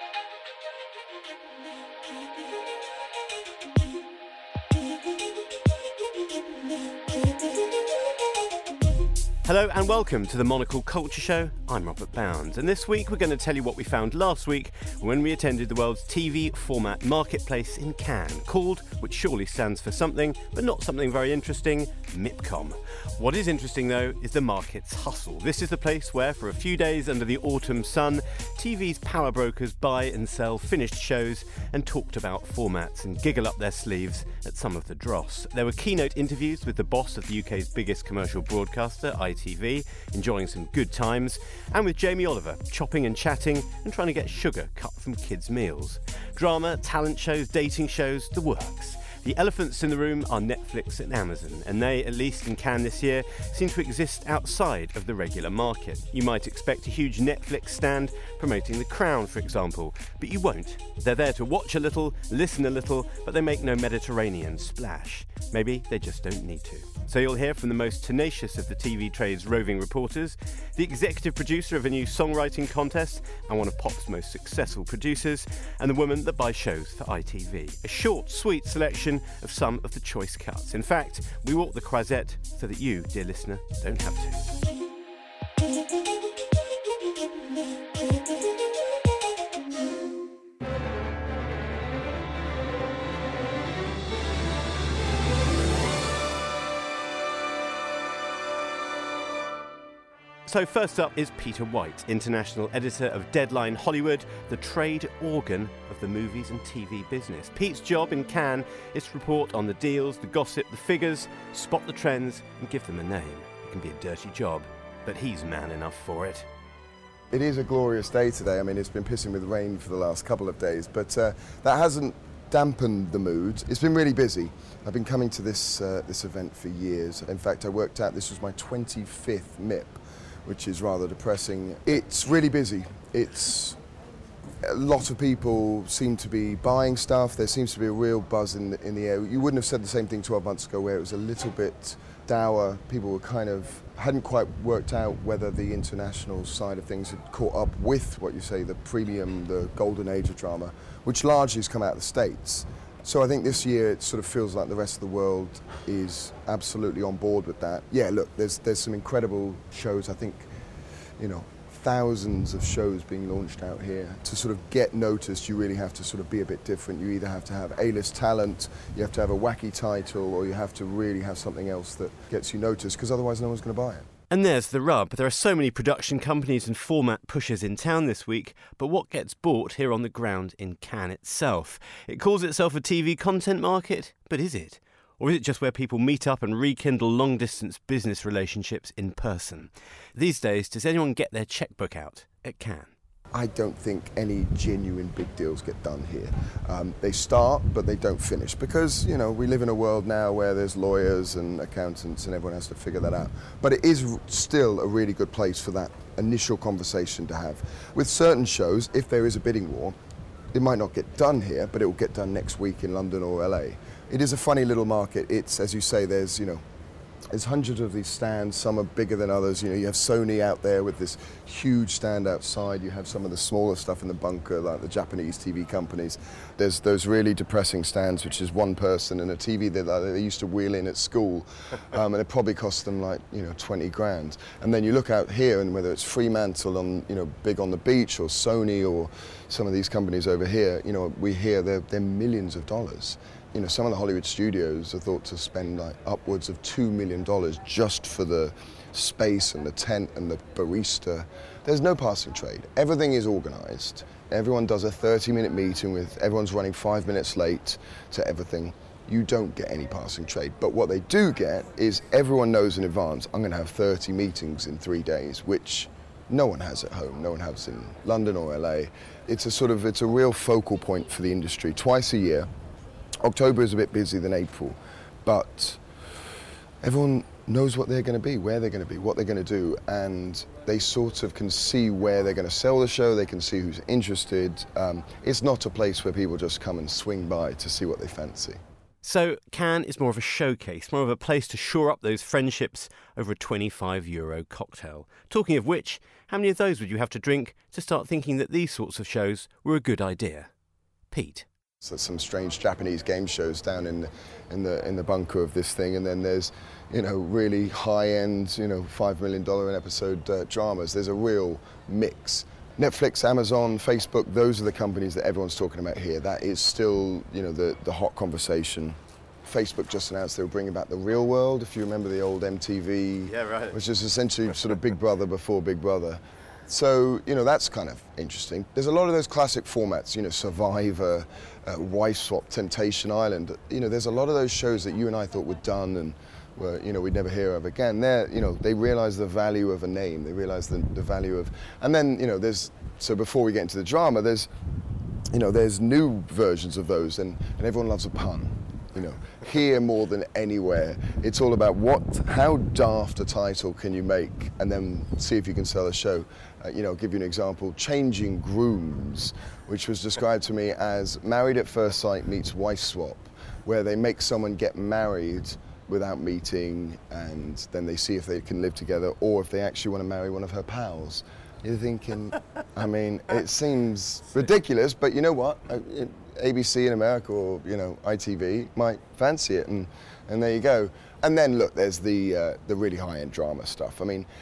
Hello and welcome to the Monocle Culture Show. I'm Robert Bounds, and this week we're going to tell you what we found last week when we attended the world's TV format marketplace in Cannes, called, which surely stands for something, but not something very interesting, MIPCOM. What is interesting though is the market's hustle. This is the place where, for a few days under the autumn sun, TV's power brokers buy and sell finished shows and talked about formats and giggle up their sleeves at some of the dross. There were keynote interviews with the boss of the UK's biggest commercial broadcaster, ITV, enjoying some good times, and with Jamie Oliver, chopping and chatting and trying to get sugar cut from kids' meals. Drama, talent shows, dating shows, the works. The elephants in the room are Netflix and Amazon, and they, at least in Cannes this year, seem to exist outside of the regular market. You might expect a huge Netflix stand promoting The Crown, for example, but you won't. They're there to watch a little, listen a little, but they make no Mediterranean splash. Maybe they just don't need to. So you'll hear from the most tenacious of the TV trade's roving reporters, the executive producer of a new songwriting contest and one of pop's most successful producers, and the woman that buys shows for ITV. A short, sweet selection of some of the choice cuts. In fact, we walk the croisette so that you, dear listener, don't have to. So first up is Peter White, international editor of Deadline Hollywood, the trade organ of the movies and TV business. Pete's job in Cannes is to report on the deals, the gossip, the figures, spot the trends and give them a name. It can be a dirty job, but he's man enough for it. It is a glorious day today. I mean, it's been pissing with rain for the last couple of days, but that hasn't dampened the mood. It's been really busy. I've been coming to this event for years. In fact, I worked out this was my 25th MIP, which is rather depressing. It's really busy. It's a lot of people seem to be buying stuff. There seems to be a real buzz in the air. You wouldn't have said the same thing 12 months ago, where it was a little bit dour. People were hadn't quite worked out whether the international side of things had caught up with what you say, the premium, the golden age of drama, which largely has come out of the States. So I think this year it sort of feels like the rest of the world is absolutely on board with that. Yeah, look, there's some incredible shows. I think, thousands of shows being launched out here. To sort of get noticed, you really have to sort of be a bit different. You either have to have A-list talent, you have to have a wacky title, or you have to really have something else that gets you noticed, because otherwise no one's going to buy it. And there's the rub. There are so many production companies and format pushers in town this week, but what gets bought here on the ground in Cannes itself? It calls itself a TV content market, but is it? Or is it just where people meet up and rekindle long-distance business relationships in person? These days, does anyone get their checkbook out at Cannes? I don't think any genuine big deals get done here. They start, but they don't finish, because, we live in a world now where there's lawyers and accountants and everyone has to figure that out. But it is still a really good place for that initial conversation to have. With certain shows, if there is a bidding war, it might not get done here, but it will get done next week in London or LA. It is a funny little market. It's, as you say, there's hundreds of these stands. Some are bigger than others. You have Sony out there with this huge stand outside. You have some of the smaller stuff in the bunker, like the Japanese TV companies. There's those really depressing stands, which is one person and a TV that they used to wheel in at school, and it probably cost them 20 grand. And then you look out here, and whether it's Fremantle on big on the beach, or Sony, or some of these companies over here, we hear they're millions of dollars. Some of the Hollywood studios are thought to spend upwards of $2 million just for the space and the tent and the barista. There's no passing trade. Everything is organized. Everyone does a 30-minute meeting with everyone's running 5 minutes late to everything. You don't get any passing trade. But what they do get is everyone knows in advance, I'm going to have 30 meetings in 3 days, which no one has at home. No one has in London or LA. It's a real focal point for the industry. Twice a year. October is a bit busier than April, but everyone knows what they're going to be, where they're going to be, what they're going to do, and they sort of can see where they're going to sell the show, they can see who's interested. It's not a place where people just come and swing by to see what they fancy. So Cannes is more of a showcase, more of a place to shore up those friendships over a €25 cocktail. Talking of which, how many of those would you have to drink to start thinking that these sorts of shows were a good idea? Pete. So some strange Japanese game shows down in the bunker of this thing, and then there's, really high-end, $5 million an episode dramas. There's a real mix. Netflix, Amazon, Facebook, those are the companies that everyone's talking about here. That is still, the hot conversation. Facebook just announced they were bringing back The Real World, if you remember the old MTV, yeah, right. Which is essentially sort of Big Brother before Big Brother. So, that's kind of interesting. There's a lot of those classic formats, Survivor, Wife Swap, Temptation Island. There's a lot of those shows that you and I thought were done and were, we'd never hear of again. They realize the value of a name. They realize the value of, and then, so before we get into the drama, there's new versions of those, and everyone loves a pun. Here more than anywhere, it's all about how daft a title can you make, and then see if you can sell a show. I'll give you an example. Changing Grooms, which was described to me as Married at First Sight meets Wife Swap, where they make someone get married without meeting, and then they see if they can live together, or if they actually want to marry one of her pals. You're thinking, it seems ridiculous, but you know what? ABC in America or, ITV might fancy it, and there you go. And then, look, there's the really high-end drama stuff.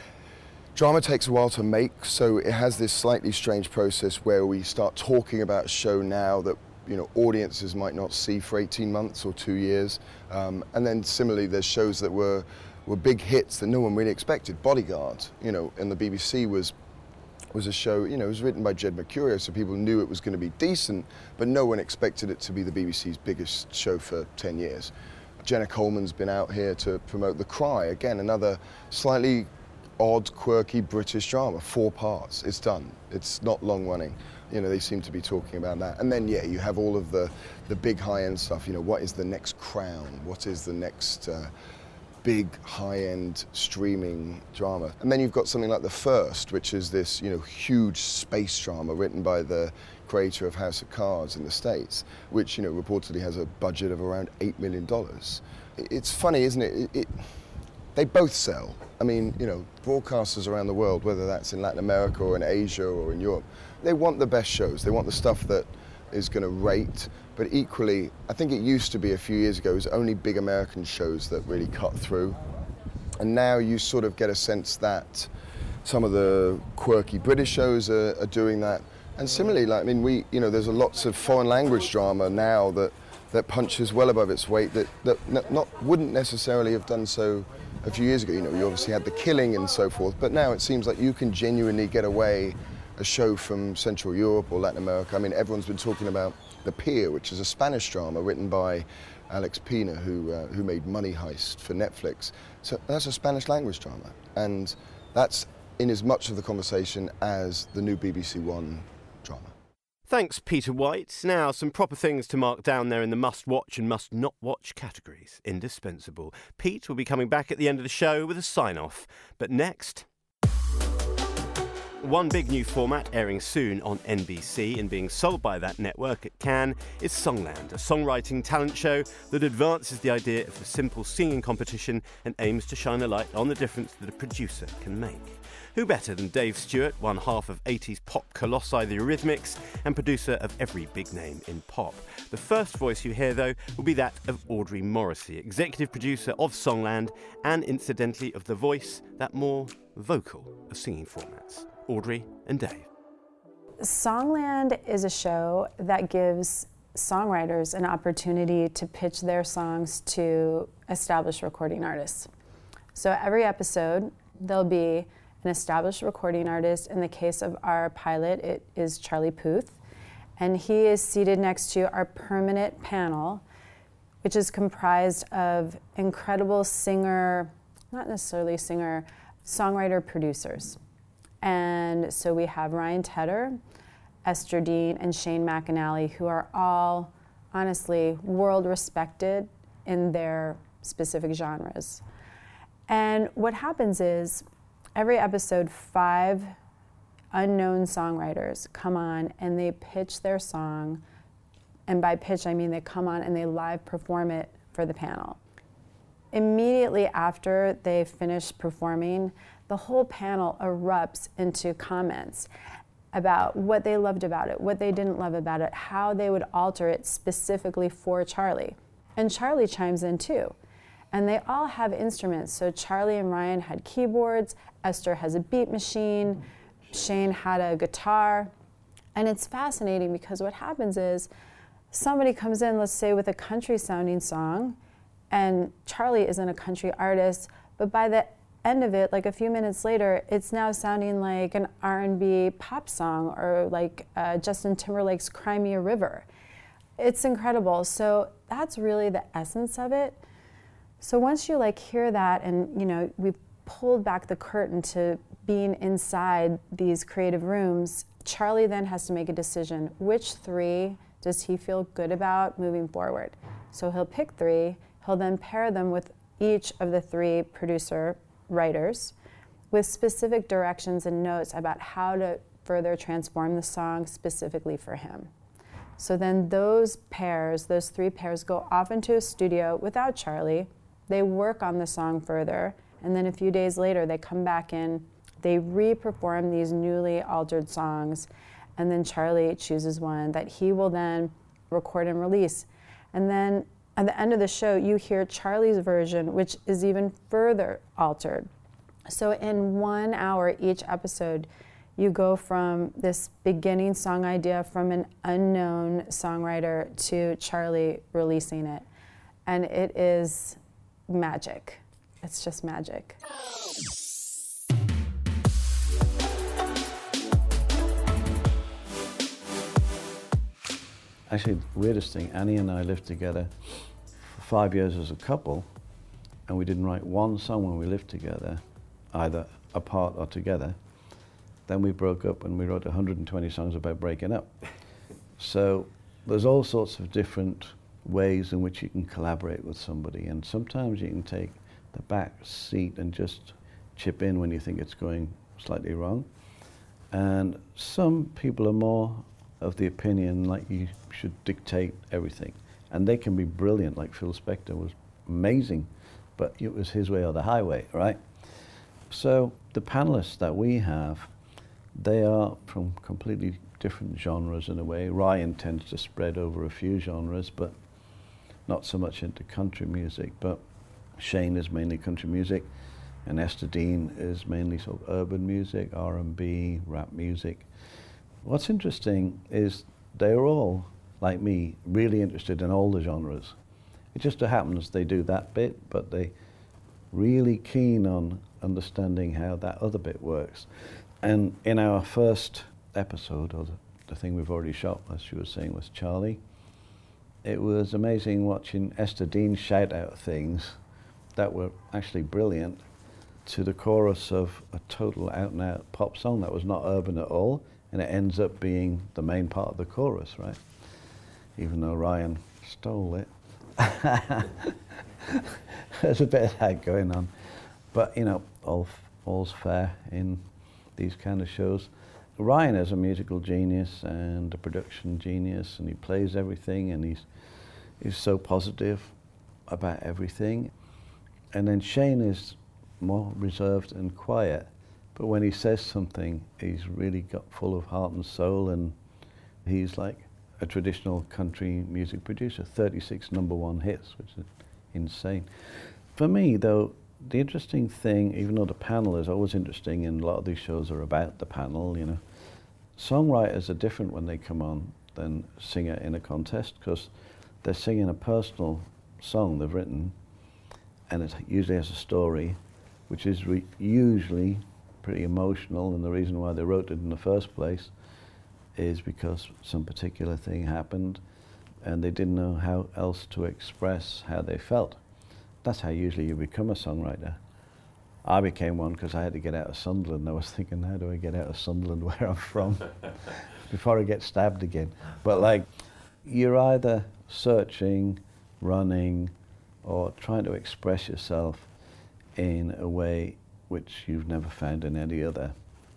Drama takes a while to make, so it has this slightly strange process where we start talking about a show now that audiences might not see for 18 months or 2 years. And then similarly, there's shows that were big hits that no one really expected. Bodyguard, and the BBC was a show, it was written by Jed Mercurio, so people knew it was going to be decent, but no one expected it to be the BBC's biggest show for 10 years. Jenna Coleman's been out here to promote The Cry, again, another slightly odd, quirky British drama, 4 parts. It's done. It's not long running. They seem to be talking about that. And then, you have all of the big high-end stuff. What is the next Crown? What is the next big high-end streaming drama? And then you've got something like The First, which is this, huge space drama written by the creator of House of Cards in the States, which, reportedly has a budget of around $8 million. It's funny, isn't it? They both sell. Broadcasters around the world, whether that's in Latin America or in Asia or in Europe, they want the best shows. They want the stuff that is going to rate. But equally, I think it used to be a few years ago, it was only big American shows that really cut through. And now you sort of get a sense that some of the quirky British shows are doing that. And similarly, there's lots of foreign language drama now that punches well above its weight that wouldn't necessarily have done so a few years ago. You obviously had The Killing and so forth, but now it seems like you can genuinely get away a show from Central Europe or Latin America. Everyone's been talking about The Pier, which is a Spanish drama written by Alex Pina, who made Money Heist for Netflix. So that's a Spanish language drama, and that's in as much of the conversation as the new BBC One drama. Thanks, Peter White. Now, some proper things to mark down there in the must-watch and must-not-watch categories. Indispensable. Pete will be coming back at the end of the show with a sign-off. But next, one big new format airing soon on NBC and being sold by that network at Cannes is Songland, a songwriting talent show that advances the idea of a simple singing competition and aims to shine a light on the difference that a producer can make. Who better than Dave Stewart, one half of 80s pop colossi The Eurythmics and producer of every big name in pop. The first voice you hear, though, will be that of Audrey Morrissey, executive producer of Songland and, incidentally, of The Voice, that more vocal of singing formats. Audrey and Dave. Songland is a show that gives songwriters an opportunity to pitch their songs to established recording artists. So every episode, there'll be an established recording artist. In the case of our pilot, it is Charlie Puth, and he is seated next to our permanent panel, which is comprised of incredible singer, not necessarily singer, songwriter producers. And so we have Ryan Tedder, Esther Dean, and Shane McAnally, who are all, honestly, world respected in their specific genres. And what happens is, every episode, 5 unknown songwriters come on and they pitch their song And by pitch, I mean they come on and they live perform it for the panel. Immediately after they finish performing, the whole panel erupts into comments about what they loved about it, what they didn't love about it, how they would alter it specifically for Charlie. And Charlie chimes in too. And they all have instruments. So Charlie and Ryan had keyboards, Esther has a beat machine, Shane had a guitar. And it's fascinating because what happens is somebody comes in, let's say with a country sounding song, and Charlie isn't a country artist, but by the end of it, like a few minutes later, it's now sounding like an R&B pop song or like Justin Timberlake's Cry Me a River. It's incredible. So that's really the essence of it. So once you like hear that, and you know, we've pulled back the curtain to being inside these creative rooms, Charlie then has to make a decision. Which 3 does he feel good about moving forward? So he'll pick 3, he'll then pair them with each of the 3 producer writers with specific directions and notes about how to further transform the song specifically for him. So then those 3 pairs go off into a studio without Charlie, they work on the song further, and then a few days later they come back in, they re-perform these newly altered songs, and then Charlie chooses one that he will then record and release. And then at the end of the show, you hear Charlie's version, which is even further altered. So in 1 hour each episode, you go from this beginning song idea from an unknown songwriter to Charlie releasing it. And it is magic. It's just magic. Actually, the weirdest thing, Annie and I lived together for 5 years as a couple, and we didn't write one song when we lived together, either apart or together. Then we broke up and we wrote 120 songs about breaking up. So there's all sorts of different ways in which you can collaborate with somebody, and sometimes you can take the back seat and just chip in when you think it's going slightly wrong. And some people are more of the opinion like you should dictate everything. And they can be brilliant, like Phil Spector was amazing, but it was his way or the highway, right? So the panelists that we have, they are from completely different genres in a way. Ryan tends to spread over a few genres, but not so much into country music. But Shane is mainly country music, and Esther Dean is mainly sort of urban music, R&B, rap music. What's interesting is they're all, like me, really interested in all the genres. It just so happens they do that bit, but they're really keen on understanding how that other bit works. And in our first episode, or the thing we've already shot, as you were saying, was Charlie, it was amazing watching Esther Dean shout out things that were actually brilliant to the chorus of a total out-and-out pop song that was not urban at all, and it ends up being the main part of the chorus, right? Even though Ryan stole it. There's a bit of that going on. But, you know, all's fair in these kind of shows. Ryan is a musical genius and a production genius, and he plays everything, and he's so positive about everything. And then Shane is more reserved and quiet, but when he says something, he's really got full of heart and soul, and he's like a traditional country music producer, 36 #1 hits, which is insane. For me, though, the interesting thing, even though the panel is always interesting, and a lot of these shows are about the panel, you know, songwriters are different when they come on than a singer in a contest, because they're singing a personal song they've written, and it usually has a story, which is usually pretty emotional, and the reason why they wrote it in the first place is because some particular thing happened, and they didn't know how else to express how they felt. That's how usually you become a songwriter. I became one because I had to get out of Sunderland. I was thinking, how do I get out of Sunderland, where I'm from, before I get stabbed again? But like, you're either searching, running, or trying to express yourself in a way which you've never found in any other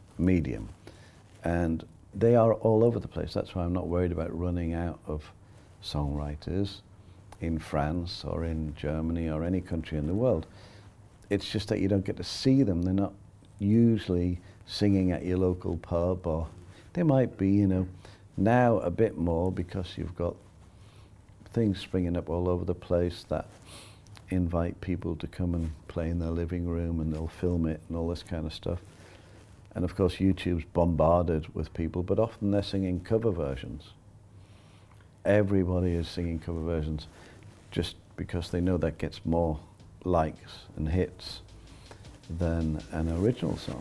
medium. And they are all over the place. That's why I'm not worried about running out of songwriters in France or in Germany or any country in the world. It's just that you don't get to see them. They're not usually singing at your local pub, or they might be, you know, now a bit more because you've got things springing up all over the place that invite people to come and play in their living room, and they'll film it and all this kind of stuff. And of course YouTube's bombarded with people, but often they're singing cover versions. Everybody is singing cover versions just because they know that gets more likes and hits than an original song.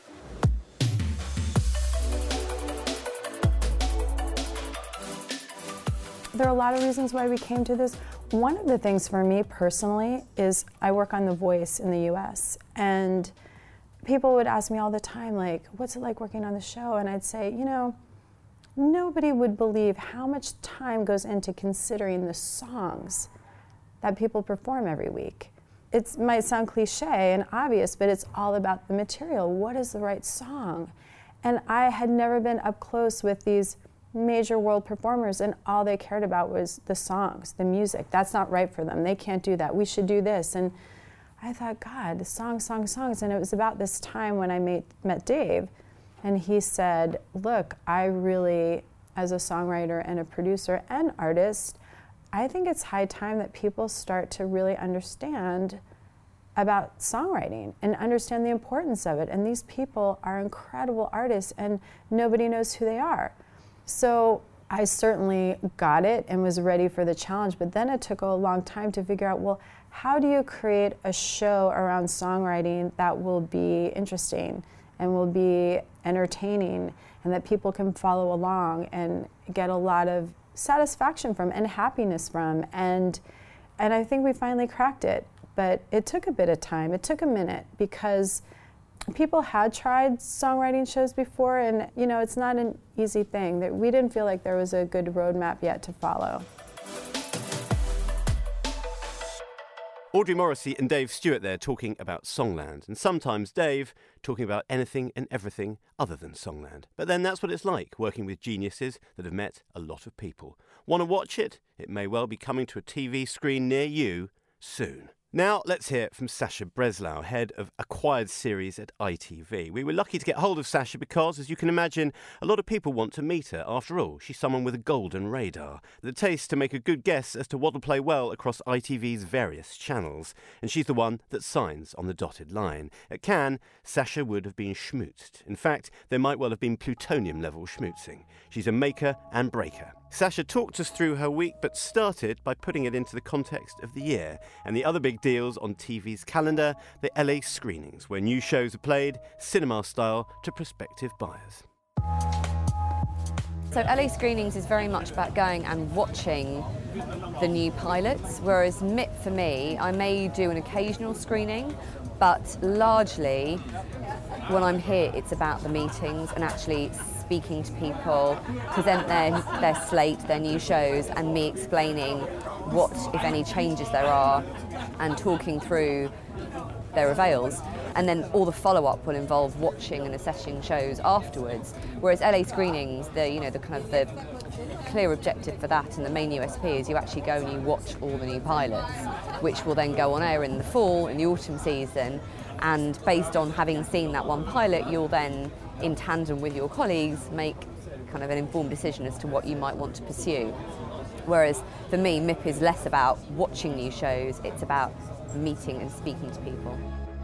There are a lot of reasons why we came to this. One of the things for me personally is I work on The Voice in the US, and people would ask me all the time, like, what's it like working on the show? And I'd say, you know, nobody would believe how much time goes into considering the songs that people perform every week. It might sound cliche and obvious, but it's all about the material. What is the right song? And I had never been up close with these major world performers, and all they cared about was the songs, the music. That's not right for them. They can't do that. We should do this. And I thought, God, songs. And it was about this time when I met Dave, and he said, look, I really, as a songwriter and a producer and artist, I think it's high time that people start to really understand about songwriting and understand the importance of it. And these people are incredible artists, and nobody knows who they are. So I certainly got it and was ready for the challenge, but then it took a long time to figure out, well, how do you create a show around songwriting that will be interesting and will be entertaining and that people can follow along and get a lot of satisfaction from and happiness from? And I think we finally cracked it, but it took a bit of time. It took a minute because people had tried songwriting shows before, and you know, it's not an easy thing. We didn't feel like there was a good roadmap yet to follow. Audrey Morrissey and Dave Stewart there talking about Songland, and sometimes Dave talking about anything and everything other than Songland. But then that's what it's like, working with geniuses that have met a lot of people. Want to watch it? It may well be coming to a TV screen near you soon. Now, let's hear from Sasha Breslau, head of Acquired Series at ITV. We were lucky to get hold of Sasha because, as you can imagine, a lot of people want to meet her. After all, she's someone with a golden radar, the taste to make a good guess as to what will play well across ITV's various channels. And she's the one that signs on the dotted line. At Cannes, Sasha would have been schmoozed. In fact, there might well have been plutonium-level schmoozing. She's a maker and breaker. Sasha talked us through her week, but started by putting it into the context of the year and the other big deals on TV's calendar, the LA screenings, where new shows are played, cinema-style, to prospective buyers. So LA screenings is very much about going and watching the new pilots, whereas MIP for me, I may do an occasional screening, but largely when I'm here it's about the meetings and actually speaking to people, present their slate, their new shows, and me explaining what, if any, changes there are and talking through their avails. And then all the follow-up will involve watching and assessing shows afterwards. Whereas LA screenings, the clear objective for that and the main USP is you actually go and you watch all the new pilots, which will then go on air in the fall, in the autumn season. And based on having seen that one pilot, you'll then, in tandem with your colleagues, make kind of an informed decision as to what you might want to pursue. Whereas for me, MIP is less about watching new shows, it's about meeting and speaking to people.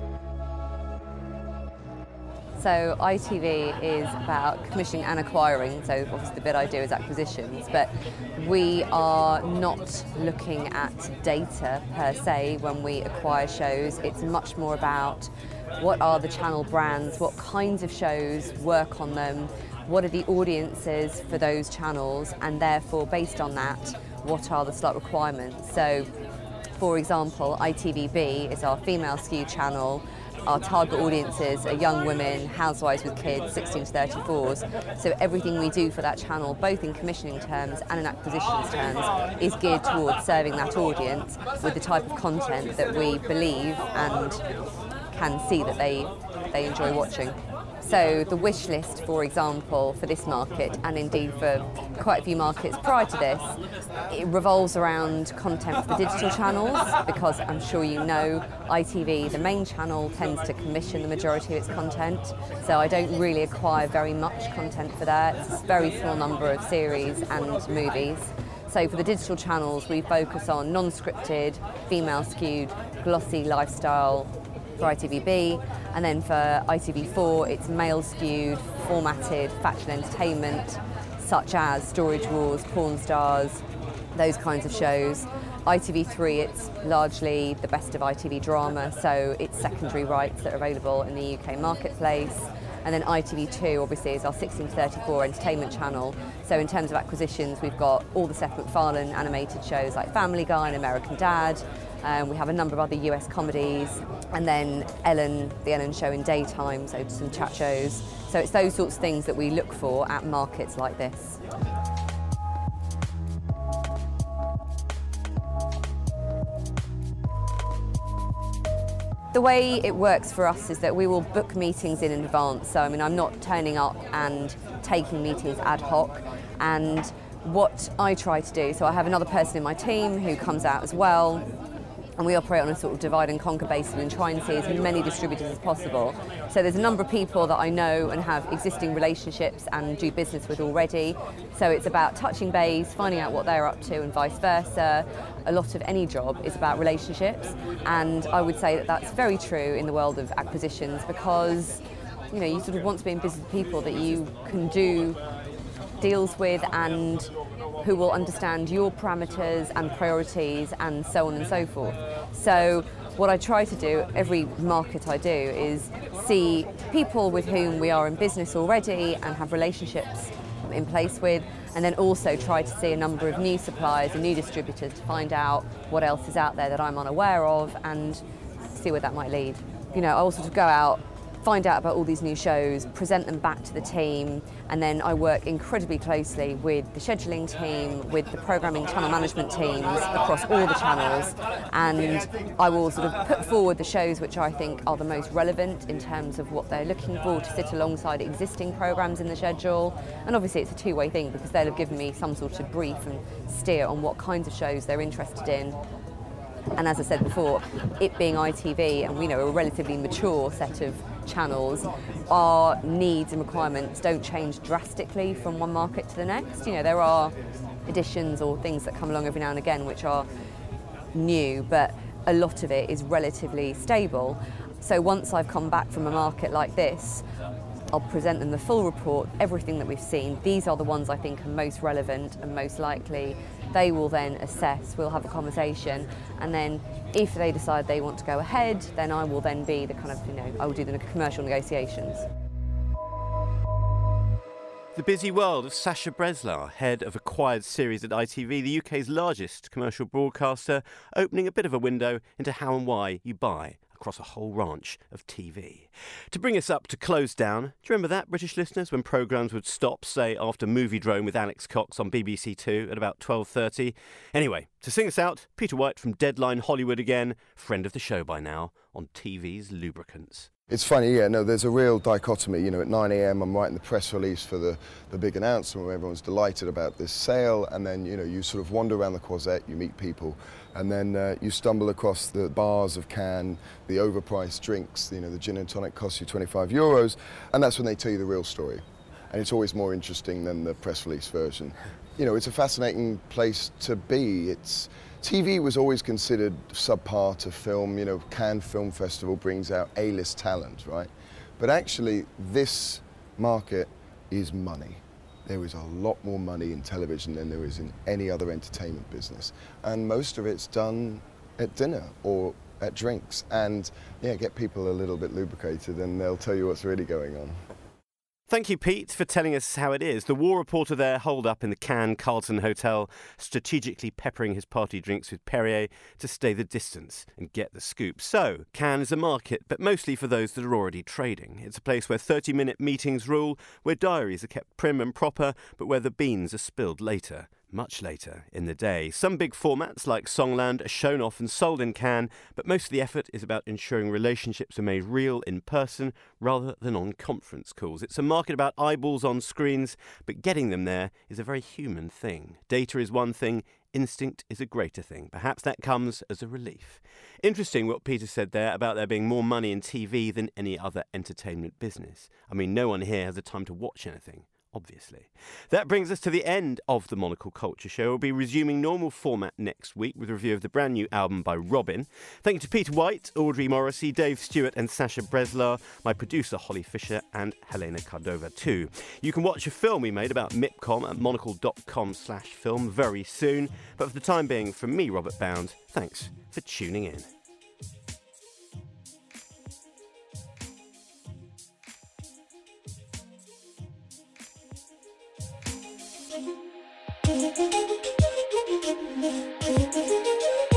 So ITV is about commissioning and acquiring, so obviously the bit I do is acquisitions, but we are not looking at data per se when we acquire shows. It's much more about what are the channel brands, what kinds of shows work on them, what are the audiences for those channels, and therefore based on that, what are the slot requirements. So for example, ITVB is our female skew channel. Our target audiences are young women, housewives with kids, 16 to 34s. So everything we do for that channel, both in commissioning terms and in acquisitions terms, is geared towards serving that audience with the type of content that we believe and can see that they enjoy watching. So the wish list, for example, for this market, and indeed for quite a few markets prior to this, it revolves around content for the digital channels, because I'm sure you know ITV, the main channel, tends to commission the majority of its content. So I don't really acquire very much content for that. It's a very small number of series and movies. So for the digital channels, we focus on non-scripted, female-skewed, glossy lifestyle for ITVB, and then for ITV4, it's male-skewed, formatted, factual entertainment, such as Storage Wars, Porn Stars, those kinds of shows. ITV3, it's largely the best of ITV drama, so it's secondary rights that are available in the UK marketplace. And then ITV2 obviously is our 16 to 34 entertainment channel. So in terms of acquisitions, we've got all the Seth MacFarlane animated shows like Family Guy and American Dad. We have a number of other US comedies, and then Ellen, the Ellen Show in daytime, so some chat shows. So it's those sorts of things that we look for at markets like this. The way it works for us is that we will book meetings in advance. So, I mean, I'm not turning up and taking meetings ad hoc. And what I try to do, so I have another person in my team who comes out as well, and we operate on a sort of divide and conquer basis and try and see as many distributors as possible. So there's a number of people that I know and have existing relationships and do business with already. So it's about touching base, finding out what they're up to, and vice versa. A lot of any job is about relationships, and I would say that that's very true in the world of acquisitions, because you sort of want to be in business with people that you can do deals with and who will understand your parameters and priorities and so on and so forth. So what I try to do every market I do is see people with whom we are in business already and have relationships in place with, and then also try to see a number of new suppliers and new distributors to find out what else is out there that I'm unaware of and see where that might lead. I also go out, find out about all these new shows, present them back to the team, and then I work incredibly closely with the scheduling team, with the programming channel management teams across all the channels, and I will sort of put forward the shows which I think are the most relevant in terms of what they're looking for to sit alongside existing programmes in the schedule. And obviously it's a two-way thing, because they'll have given me some sort of brief and steer on what kinds of shows they're interested in. And as I said before, it being ITV and a relatively mature set of channels, our needs and requirements don't change drastically from one market to the next. There are additions or things that come along every now and again which are new, but a lot of it is relatively stable. So once I've come back from a market like this, I'll present them the full report, everything that we've seen. These are the ones I think are most relevant and most likely. They will then assess, we'll have a conversation, and then if they decide they want to go ahead, then I will then be the kind of, I will do the commercial negotiations. The busy world of Sacha Breslau, head of acquired series at ITV, the UK's largest commercial broadcaster, opening a bit of a window into how and why you buy across a whole ranch of TV. To bring us up to close down, do you remember that, British listeners, when programmes would stop, say, after Movie Drone with Alex Cox on BBC Two at about 12:30? Anyway, to sing us out, Peter White from Deadline Hollywood again, friend of the show by now, on TV's Lubricants. It's funny, there's a real dichotomy. At 9 a.m. I'm writing the press release for the big announcement where everyone's delighted about this sale, and then, you sort of wander around the Croisette, you meet people, and then you stumble across the bars of Cannes, the overpriced drinks, the gin and tonic costs you 25 euros, and that's when they tell you the real story. And it's always more interesting than the press release version. It's a fascinating place to be. TV was always considered subpar to film. Cannes Film Festival brings out A-list talent, right? But actually, this market is money. There is a lot more money in television than there is in any other entertainment business. And most of it's done at dinner or at drinks. And get people a little bit lubricated and they'll tell you what's really going on. Thank you, Pete, for telling us how it is. The war reporter there holed up in the Cannes Carlton Hotel, strategically peppering his party drinks with Perrier to stay the distance and get the scoop. So, Cannes is a market, but mostly for those that are already trading. It's a place where 30-minute meetings rule, where diaries are kept prim and proper, but where the beans are spilled later. much later in the day. Some big formats like Songland are shown off and sold in Cannes, but most of the effort is about ensuring relationships are made real in person rather than on conference calls. It's a market about eyeballs on screens, but getting them there is a very human thing. Data is one thing, instinct is a greater thing. Perhaps that comes as a relief. Interesting what Peter said there about there being more money in TV than any other entertainment business. I mean, no one here has the time to watch anything, obviously. That brings us to the end of the Monocle Culture Show. We'll be resuming normal format next week with a review of the brand new album by Robin. Thank you to Peter White, Audrey Morrissey, Dave Stewart and Sasha Breslar, my producer Holly Fisher and Helena Cardova too. You can watch a film we made about MIPCOM at monocle.com/film very soon. But for the time being, from me, Robert Bound, thanks for tuning in. Thank you.